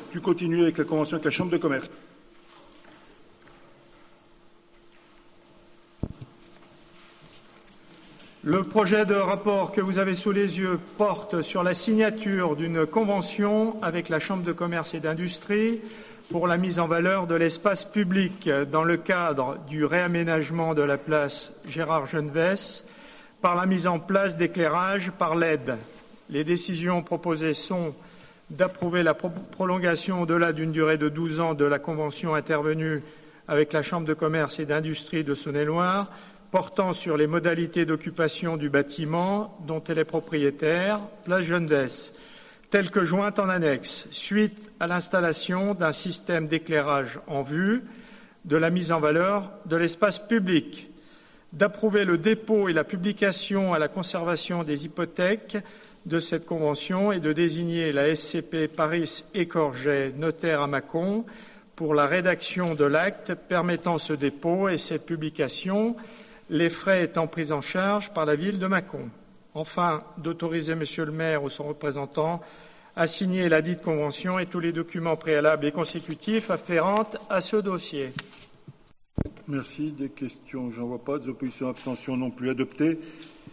Tu continues avec la convention avec la Chambre de commerce. Le projet de rapport que vous avez sous les yeux porte sur la signature d'une convention avec la Chambre de commerce et d'industrie pour la mise en valeur de l'espace public dans le cadre du réaménagement de la place Gérard Genevesse par la mise en place d'éclairage par LED. Les décisions proposées sont d'approuver la prolongation au-delà d'une durée de 12 ans de la convention intervenue avec la Chambre de commerce et d'industrie de Saône-et-Loire portant sur les modalités d'occupation du bâtiment dont elle est propriétaire, place Genevesse, telle que jointe en annexe, suite à l'installation d'un système d'éclairage en vue de la mise en valeur de l'espace public, d'approuver le dépôt et la publication à la conservation des hypothèques de cette convention et de désigner la SCP Paris Écorget, notaire à Mâcon, pour la rédaction de l'acte permettant ce dépôt et cette publication, les frais étant pris en charge par la ville de Mâcon. Enfin, d'autoriser Monsieur le maire ou son représentant à signer ladite convention et tous les documents préalables et consécutifs afférents à ce dossier. Merci. Des questions? J'en vois pas. Des oppositions, abstentions non plus adoptées.